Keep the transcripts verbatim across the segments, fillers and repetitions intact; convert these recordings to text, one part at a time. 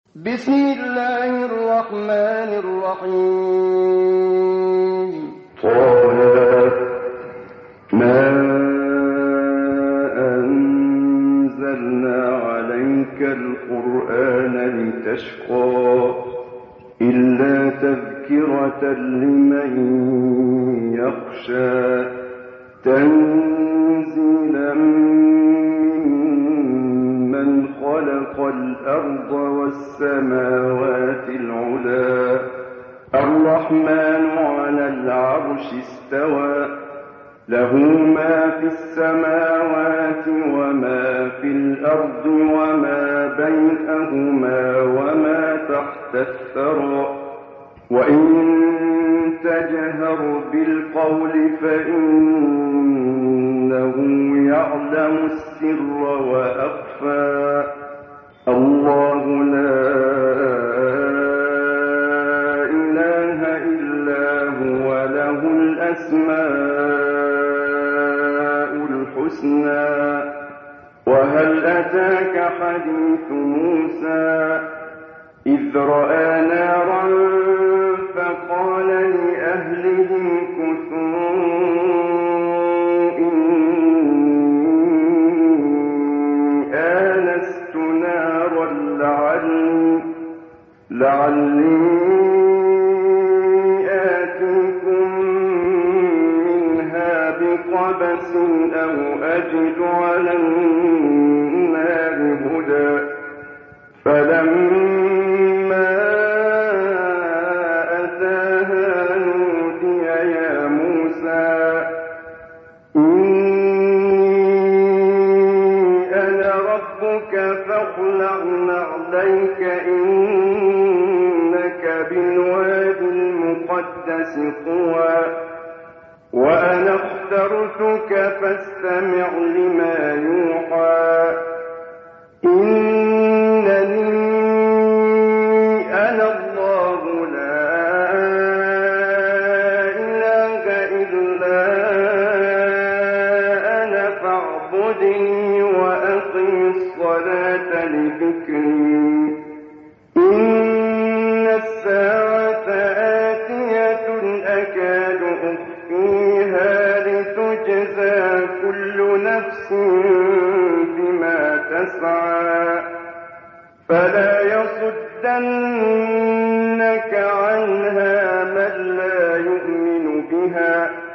بسم الله الرحمن الرحيم. طه ما أنزلنا عليك القرآن لتشقى إلا تذكرة لمن يخشى تنزيلا ممن خلق الأرض والسماوات العلى الرحمن على العرش استوى له ما في السماوات وما في الأرض وما بينهما وما تحت الثرى وإن تجهر بالقول فإنه يعلم السر وأخفى الله لا إله إلا هو له الأسماء الحسنى وهل أتاك حديث موسى إذ رأى نارا فقال لأهلهم كثوا إني آنست نارا لعلي, لعلي آتيكم منها بقبس أو أجد على النار هدى فلما أتاها نودي يا موسى إني أنا ربك فاخلع نعليك إنك بالوادي المقدس طوى وأنا اخترتك فاستمع لما يوحى إنني أنا الله لا إله إلا أنا فاعبدني وأقم الصلاة لذكري إن الساعة آتية أكاد أخفيها لتجزى كل نفس بما تسعى فلا يصدنك عنها من لا يؤمن بها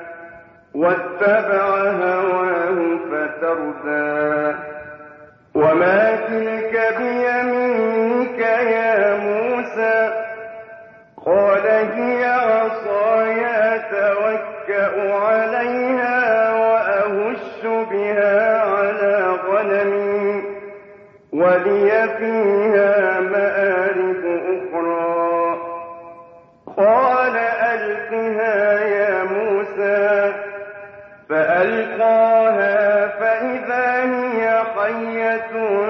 واتبع هواه فتردى وما تلك بيمينك يا موسى قال هي عصاي أتوكأ عليها وأهش بها على غنمي ولي فيها مآرب أخرى قال ألقها يا موسى فألقاها فإذا هي حية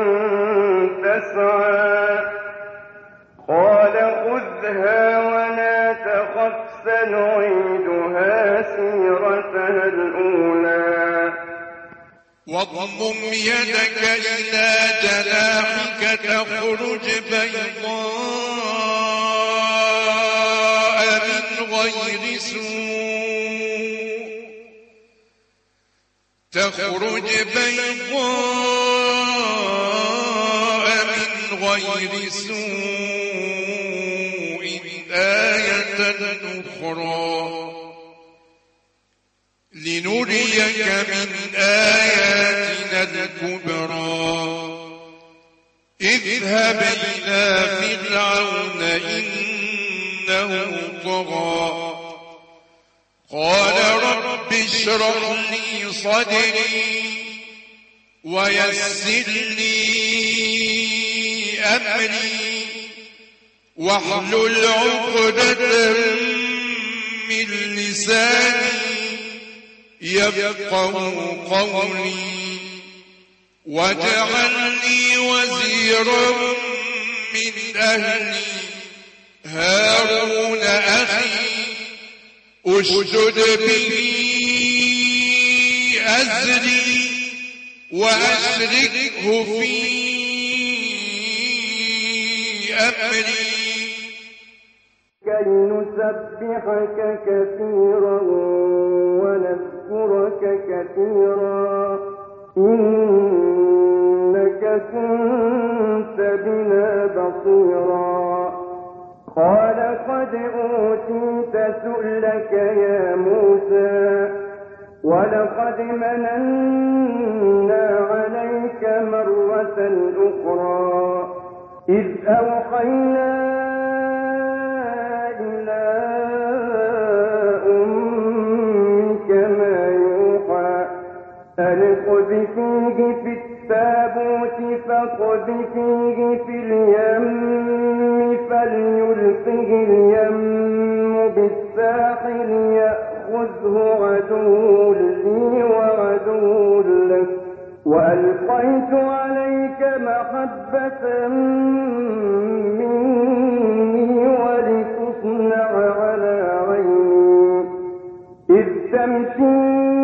تسعى قال خذها ولا تخف سنعيدها سيرتها الأولى واضمم يدك إلى جناحك تخرج بيضاء من غير سوء تخرج بيضاء من غير سوء آية أخرى لنريك من آياتنا الكبرى اذهب إلى فرعون إنه طغى قال رب اشرح لي صدري ويسر لي أمري واحلل عقدة من لساني يفقه قولي واجعل لي وزيرا من أهلي هارون أخي أشدد به أزري وأشركه في أمري كي نسبحك كثيرا ونذكرك كثيرا إنك كنت بنا بصيرا قال قد أوتيت سؤلك يا موسى ولقد مننا عليك مرة أخرى إذ أوحينا إلى أمك ما يوحى أن اقذفيه في التابوت فاقذفيه في اليم فليلقه اليم بالساحل يأخذه عدو لي وعدو لك وألقيت عليك محبة مني ولتصنع على عيني إذ تمشي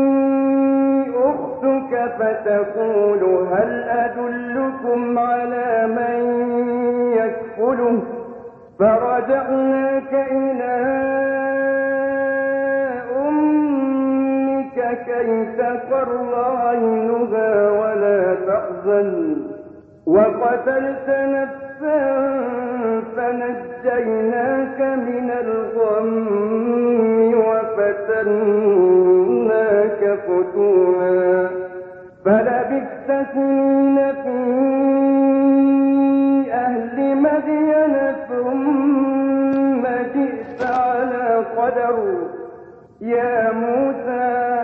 أختك فتقول هل أدلكم على من يكفله فرجعناك إلى أمك كي تقر عينها ولا تحزن وقتلت نفسا فنجيناك من الغم وفتناك فتونا فلبثت سنين في أهل مدين ثم جئت على قدر يا موسى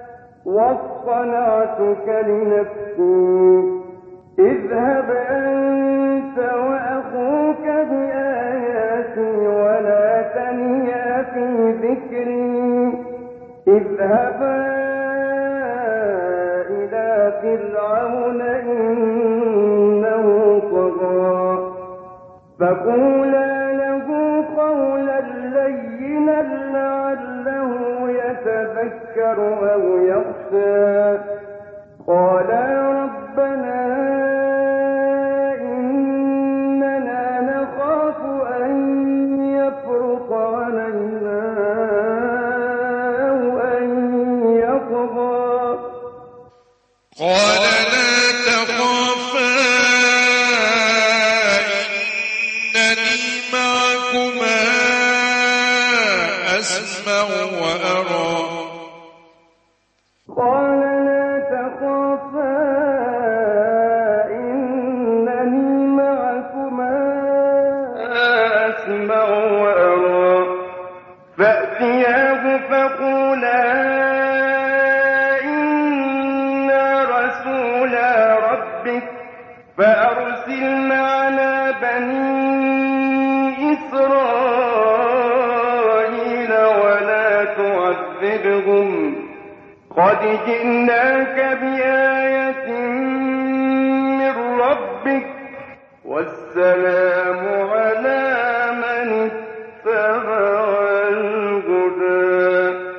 واصطنعتك لنفسي اذهب أنت وأخوك بآياتي ولا تنيا في ذكري اذهبا إلى فرعون إنه طغى فقولا له قولا لينا لعله يتذكر أو يخشى قالا ربنا إننا نخاف أن يفرط علينا أو أن يطغى قال لا تخافا إنني معكما أسمع وأرى قال لا تخافا إنني معكما أسمع وأرى فأتياه فقولا إنا رسولا ربك فأرسل معنا بني إسرائيل ولا تعذبهم قد جئناك بآية من ربك والسلام على من اتبع الهدى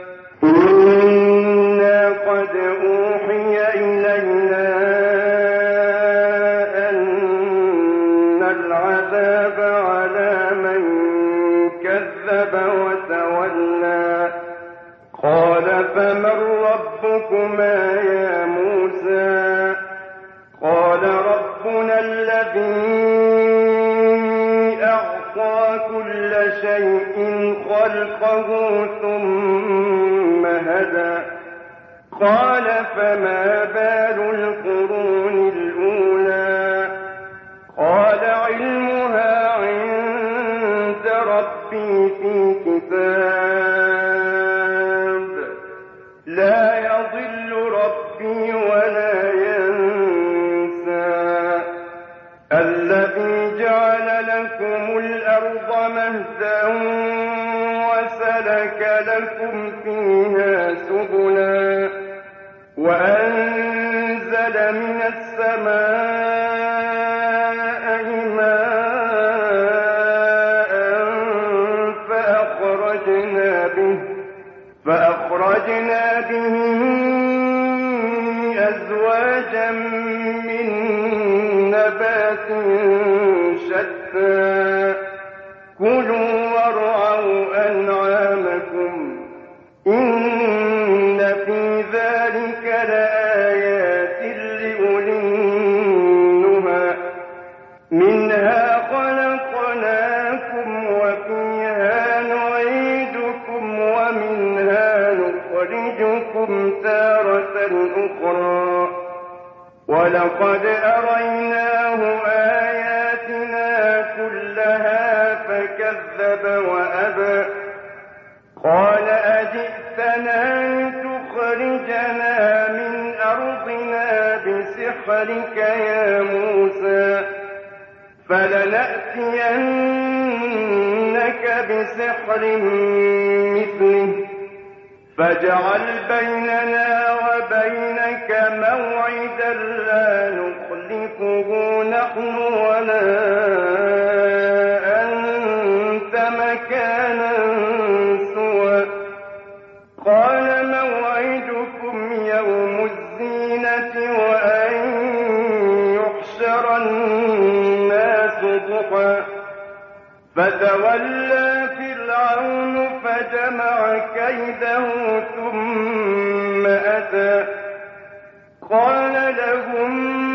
إنا قد أوحي إلينا أن العذاب على من كذب وتولى قال فمن ربكما يا موسى قال ربنا الذي أعطى كل شيء خلقه ثم هدى قال فما بال القرون الأولى قال علمها عند ربي في كتاب لا يضل ربي ولا ينسى الذي جعل لكم الأرض مهدا وسلك لكم فيها سبلا وأنزل من السماء ماء فأخرجنا به فأخرجنا به أزواجا من نبات شتى النساء كلوا وارعوا أنعامكم إن في ذلك لآيات لأولي النهى منها خلقناكم وفيها نعيدكم ومنها نخرجكم تارة أخرى ولقد أريناه آياتنا كلها فكذب وأبى قال أجئتنا لتخرجنا من أرضنا بسحرك يا موسى فلنأتينك بسحر مثله فاجعل بيننا وبينك موعدا لا نخلفه نحن ولا أنت مكانا سوى قال موعدكم يوم الزينة وأن يحشر الناس ضحى فتولى فرعون فجمع كيده ثم أتى قال لهم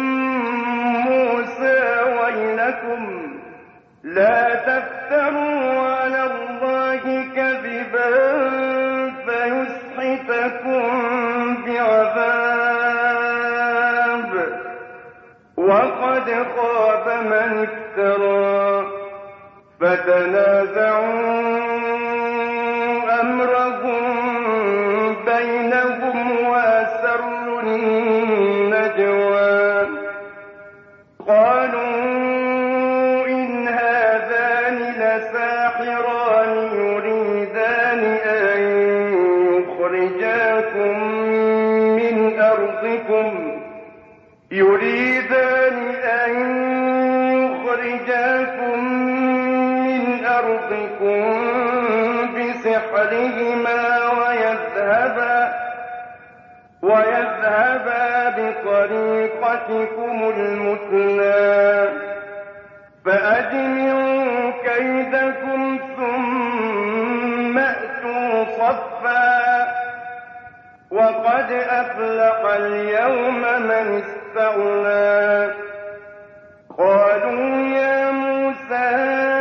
موسى ويلكم لا تفتروا على الله كذبا فيسحتكم بعذاب وقد خاب من افترى فتنازعوا أمرهم بينهم وأسروا النجوى قالوا إن هذان لساحران يريدان أن يخرجاكم من أرضكم يريدان أن يخرجاكم أرضكم بسحرهما ويذهبا ويذهبا بطريقتكم المثلى فأجمعوا كيدكم ثم أتوا صفا وقد أفلح اليوم من استغنى قالوا يا موسى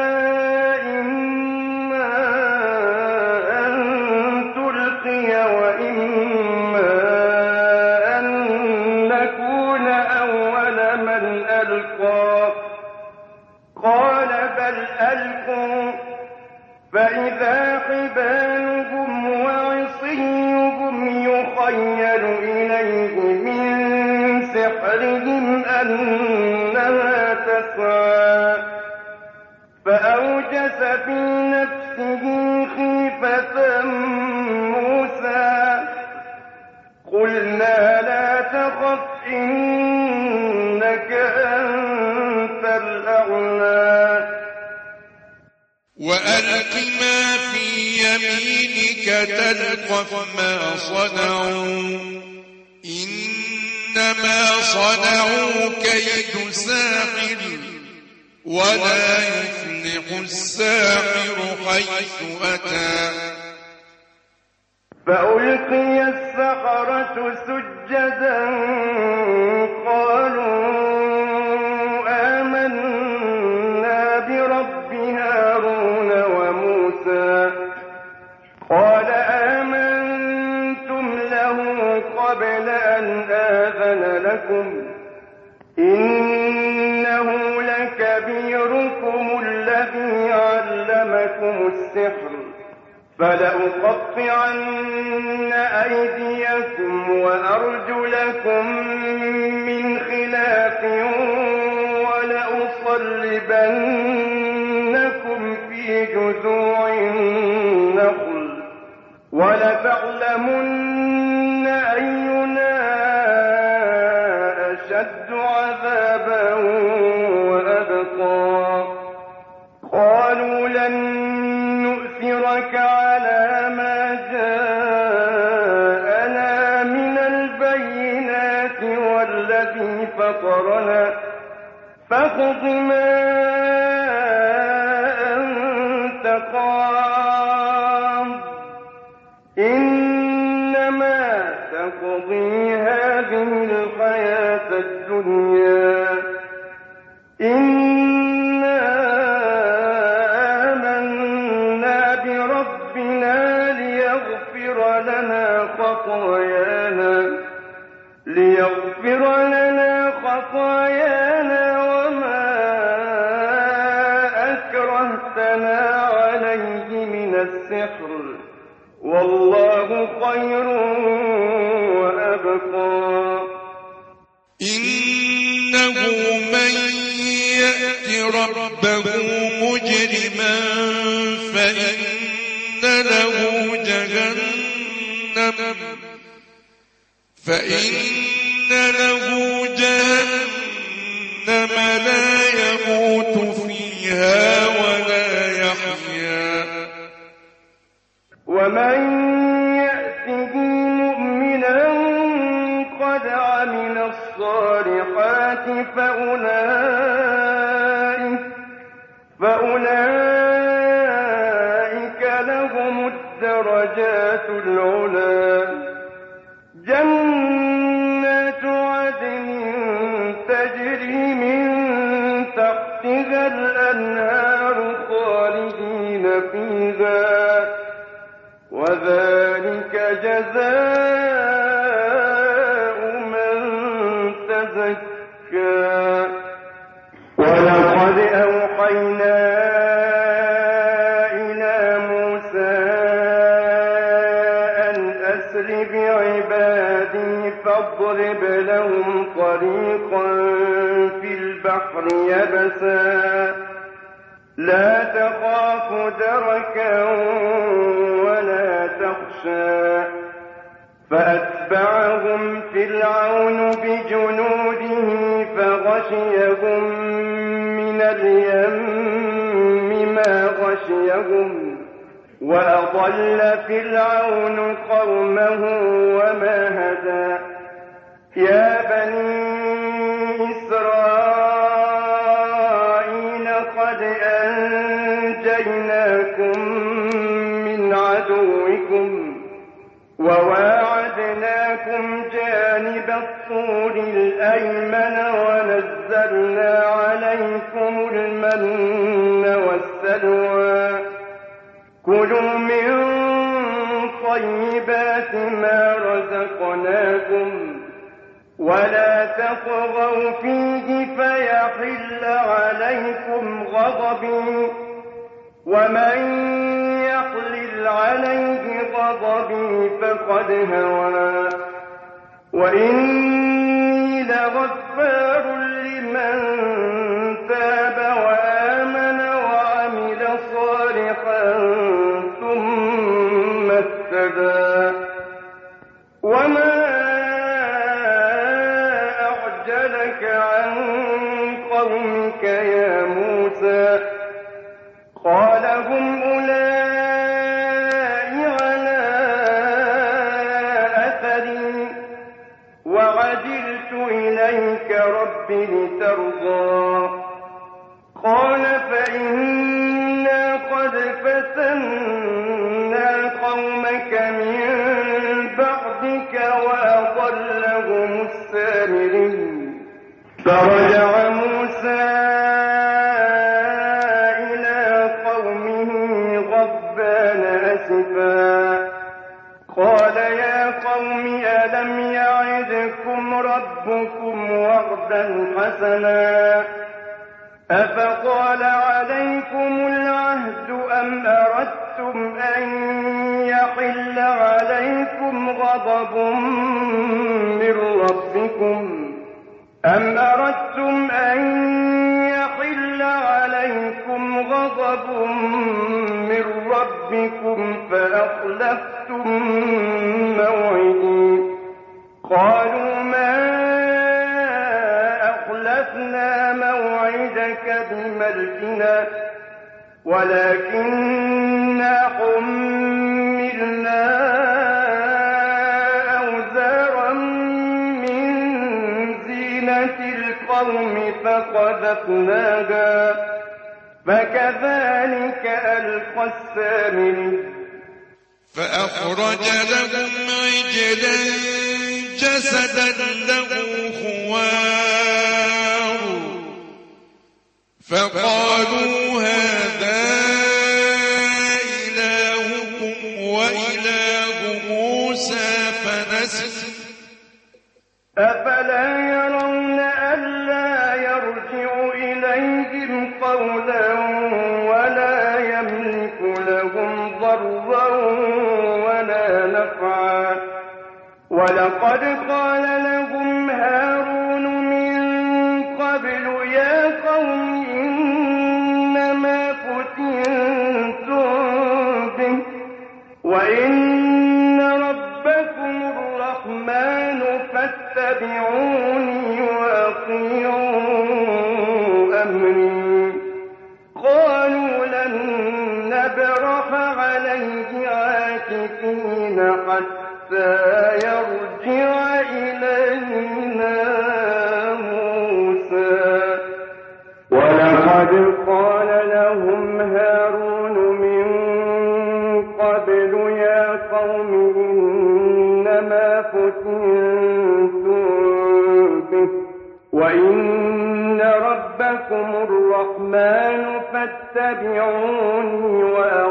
قال بل ألقوا فإذا حبالهم وعصيهم يخيل إليه من سحرهم أنها تسعى فأوجس في نفسه خيفة موسى قلنا لا تخف إنك أنت الأعلى وألق ما في يمينك تلقف ما صنعوا إنما صنعوا كيد ساحر ولا يفلح الساحر حيث أتى فألقي السحرة سجدا قالوا آمنا برب هارون وموسى قال آمنتم له قبل أن آذن لكم إنه لكبيركم الذي علمكم السحر فلأقطعن أيديكم وأرجلكم من خلاف ولأصلبنكم في جذوع النخل ولتعلمن أينا أشد عذابا وأبقى قالوا لن نؤثرك على ما جاءنا من البينات والذي فطرنا فاقض ما واستقام إنما تقضي هذه الحياة الدنيا إنا آمنا بربنا ليغفر لنا خطايانا ليغفر لنا خطايانا وما أكرهتنا عليه من السحر والله خير وأبقى إنه من يأت ربه مجرما فإن له جهنم فإن له جهنم لا يموت فيها ولا يحيا ومن يأته مؤمنا قد عمل الصالحات فأولئك فأولئك لهم الدرجات العلى جنات عدن تجري من تحتها الأنهار خالدين فيها وذلك جزاء من تزكى ولقد أوحينا إلى موسى أن أسر بعبادي فاضرب لهم طريقا في البحر يبسا لا تخاف دركا ولا تخشى فأتبعهم فرعون بجنوده فغشيهم من اليم ما غشيهم وأضل فرعون قومه وما هدى يا بني إسرائيل قد أنجيناكم من عدوكم وواعدناكم جانب الطور الأيمن ونزلنا عليكم المن والسلوى كلوا من طيبات ما رزقناكم ولا تطغوا فيه فيحل عليكم غضبي ومن يحلل عليه غضبي فقد هوى وإني لغفار لمن تاب وآمن وعمل صالحا ثم اهتدى وما أعجلك عن قومك يا موسى قال هم أولئك على أثري وعجلت إليك رب لترضى قال فإنا قد فتنا قومك من بعدك وأضلهم السامرين فرجع موسى قال يا قوم ألم يعدكم ربكم وعدا حسنا أفطال عليكم العهد أم أردتم أن يحل عليكم غضب من ربكم أم أردتم أن يحل عليكم غضب من ربكم فأخلفتم موعدي قالوا ما أخلفنا موعدك بملكنا ولكننا حملنا أوزارا من زينة القوم فقذفناها فكذلك ألقى السامري فأخرج لهم عجلا جسدا له خوار فقالوا هذا إلهكم وإله موسى فنسي أفلا يرون ألا يرجع إليهم قولا ولا يملك لهم ضرا ولا نفعا ولقد قال لهم هارون من قبل يا قوم إنما فتنتم به وإن ربكم الرحمن فاتبعوني وأطيعوا أمري قالوا لن نبرح عليه عاكفين حتى يرجع إلينا موسى ولقد قال لهم هارون من قبل يا قوم إنما فتنتم به وإن ربكم الرحمن فاتبعوني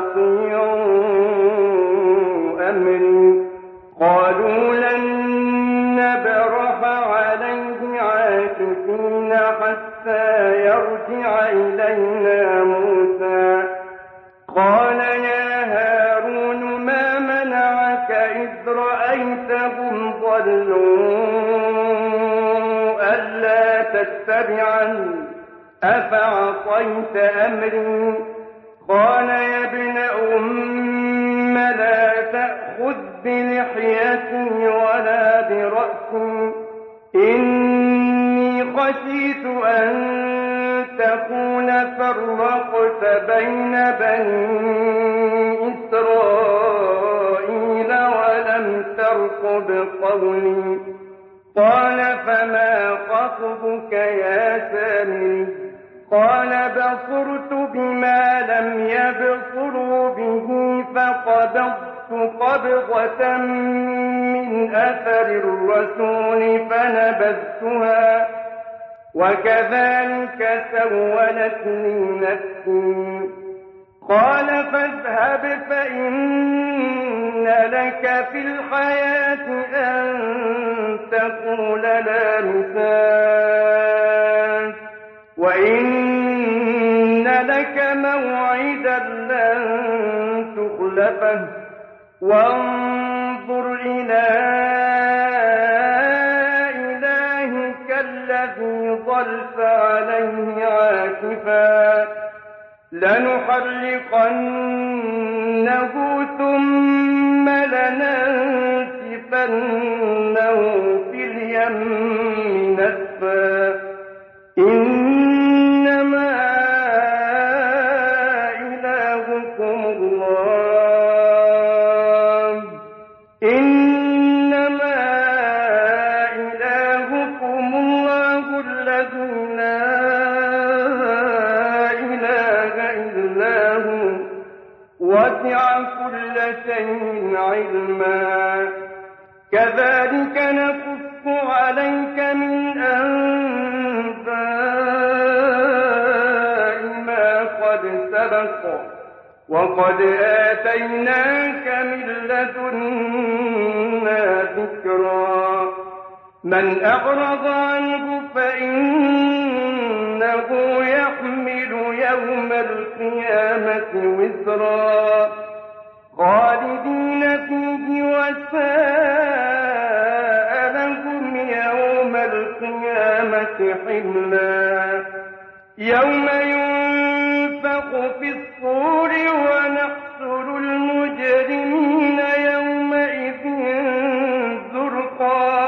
وأطيعوا أمري قالوا لن نبرح عليه عاكفين حتى يرجع إلينا موسى قال يا هارون ما منعك إذ رأيتهم ضلوا ألا تتبعني أفعصيت أمري قال يا ابن أم لا تأخذ بلحيتي ولا برأسي إني خشيت أن تكون فرقت بين بني إسرائيل ولم ترقب قولي قال فما خطبك يا سامري قال بصرت بما لم يبصروا به فقبضت قبضة من أثر الرسول فنبذتها وكذلك سولت لي نفسي قال فاذهب فإن لك في الحياة أن تقول لا مساس وإن لك موعدا لن تخلفه وانظر إلى إلهك الذي ظلت عليه عاكفا لنحرقنه ثم لننسفنه في اليم نسفا إنما إلهكم الله إنما إلهكم الله الذي لا وسع كل شيء علما كذلك نقص عليك من أنباء ما قد سبق وقد آتيناك من لدنا ذكرا من أعرض عنه فإنه يحمل يوم القيامة وزرا خالدين فيه وساء لهم يوم القيامة حملا يوم ينفخ في الصور ونحشر المجرمين يومئذ زرقا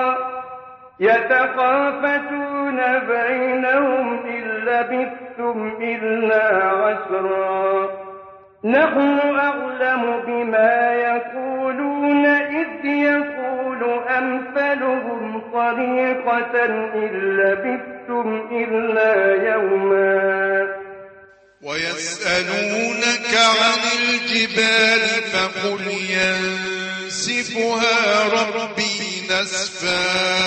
يتخافتون بينهم إن لبثتم إلا عشرا نحن أعلم بما يقولون إذ يقول أمثلهم طريقة إن لبثتم إلا يوما ويسألونك عن الجبال فقل ينسفها ربي نسفا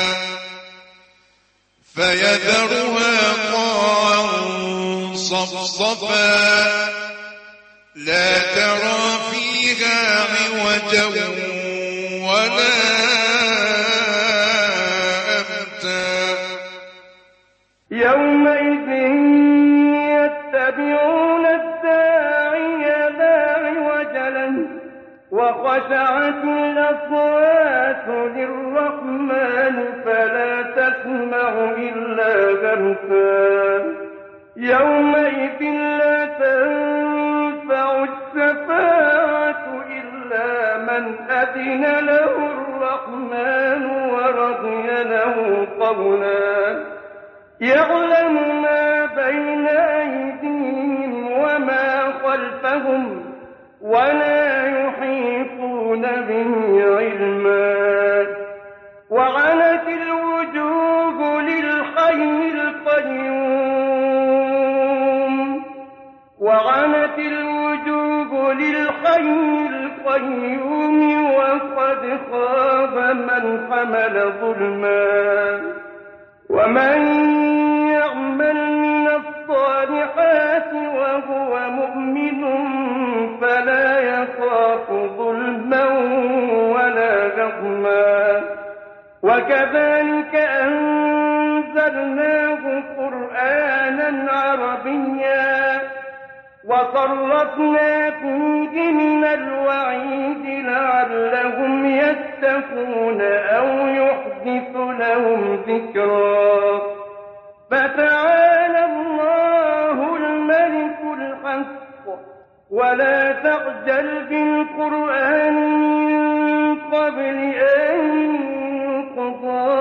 فيذرها قاعا صفصفا لا ترى فيها عوجا ولا أمتا يومئذ يتبعون الداعي لا عوج له وخشعت الأصوات للرحمن فلا تسمع إلا همسا يومئذ لا تنفع الشفاعة إلا من أذن له الرحمن ورضي له قولا يعلم ما بين أيديهم وما خلفهم ولا يحيطون به علما وعنت الوجوه للحي القيوم وعنت الوجوه للحي القيوم وقد خاب من حمل ظلما ومن يعمل من الصالحات وهو مؤمن فلا يخاف ظلما ولا غضما وكذلك أنزلناه قرآنا عربيا وصرفنا فيه من الوعيد لعلهم يتقون أو يحدث لهم ذكرا فتعالى الله الملك الحق ولا تعجل بالقرآن من قبل أن يقضى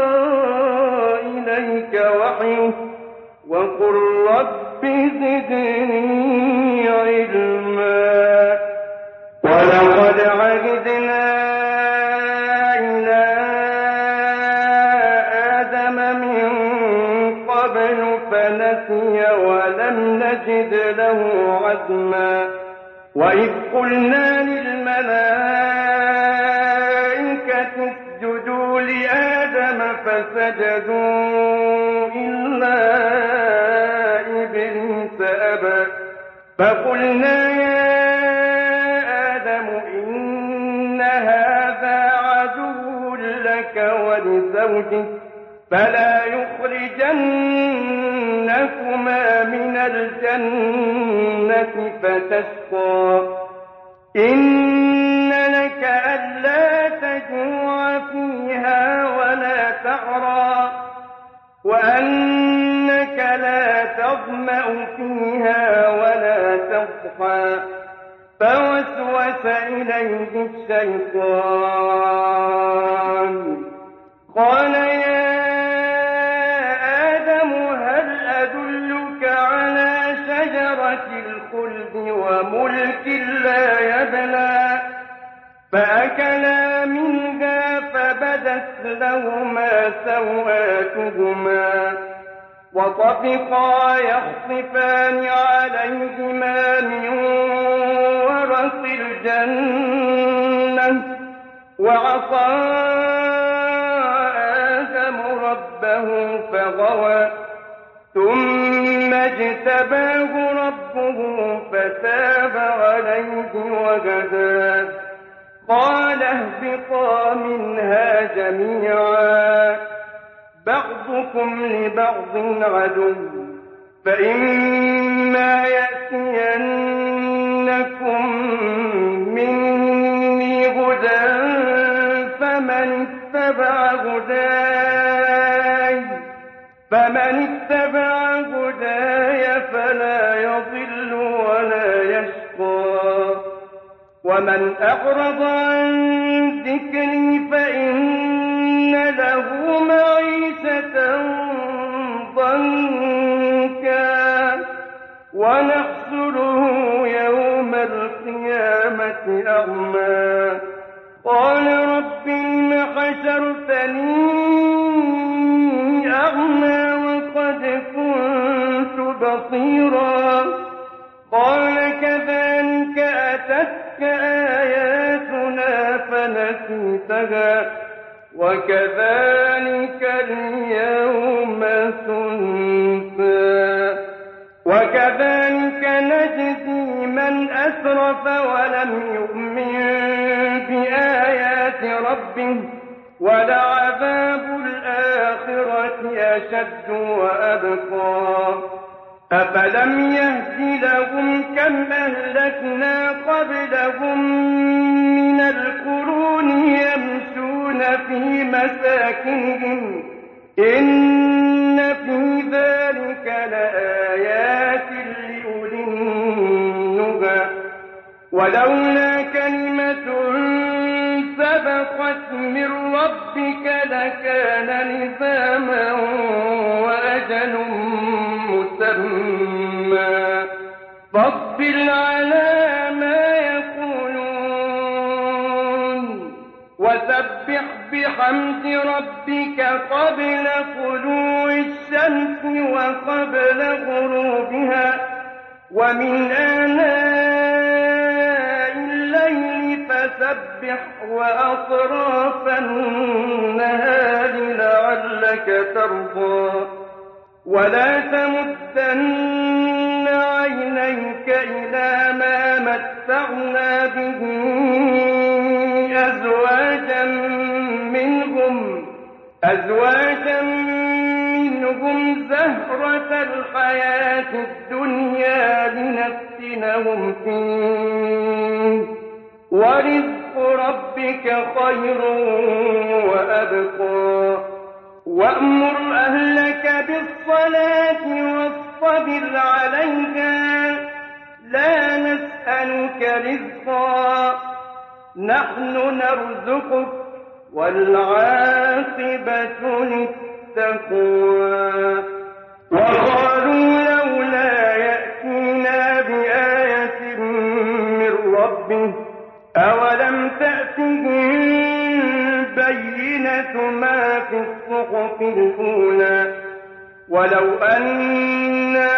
إليك وحيه وقل رب زدني علما ولقد عهدنا إلى آدم من قبل فنسي ولم نجد له عزما وإذ قلنا للملائكة اسجدوا لآدم فسجدوا إلا إبليس أبى فقلنا يا آدم إن هذا عدو لك ولزوجك فلا يخرجنكما من الجنة فتشقى إن لك ألا تجوع فيها ولا تعرى وأنك لا تظمأ فيها ولا تضحى فوسوس إليه الشيطان قال يا آدم هل أدلك على شجرة الخلد وملك لا يبلى فأكلا منها فبدت لهما سوآتهما وطفقا يخصفان عليهما من ورق الجنة وعصى آدم ربه فغوى ثم اجتباه ربه فتاب عليه وهدى قال اهبطا منها جميعا بعضكم لبعض عدو فإما يأتينكم مني هدى فمن اتبع هداي فمن اتبع هداي فلا يضل ولا يشقى ومن أعرض عن ذكري فإن له معيشة ضنكا ونحشره يوم القيامة أعمى قال رب لم حشرتني أعمى وقد كنت بصيرا نسيتها وكذلك اليوم تنسى وكذلك نجزي من أسرف ولم يؤمن بآيات ربه ولعذاب الآخرة أشد وأبقى أفلم يهد لهم كم أهلكنا قبلهم من القرون يمشون في مساكنهم إن في ذلك لآيات لأولي النهى ولولا كلمة سبقت من ربك لكان لزاما وأجل مسمى فاصبر على ما يقولون وسبح بحمد ربك قبل طلوع الشمس وقبل غروبها ومن آناء الليل فسبح وأطراف النهار لعلك ترضى ولا تمدن عينيك إلى ما متعنا به أزواجا منهم أزواجا منهم زهرة الحياة الدنيا لنفتنهم فيه ورزق ربك خير وأبقى وأمر أهلك بالصلاة واصطبر عليها لا نسألك رزقا نحن نرزقك والعاقبة للتقوى وقالوا لولا يأتينا بآية من ربه أولم تأتهم بينة ما في الصحف الأولى ولو أنا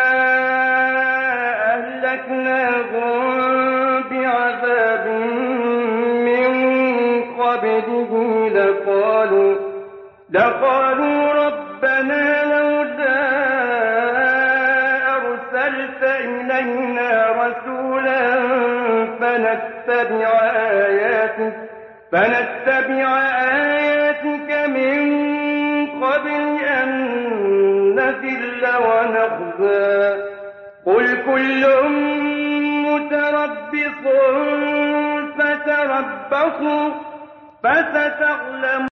أهلكناهم بعذاب من قبله لقالوا لقالوا ربنا لولا أرسلت إلينا رسولا فنتبع آياتك فنتبع آياتك من قبل أن نذل ونخزى قل كل متربص فتربصوا فستعلمون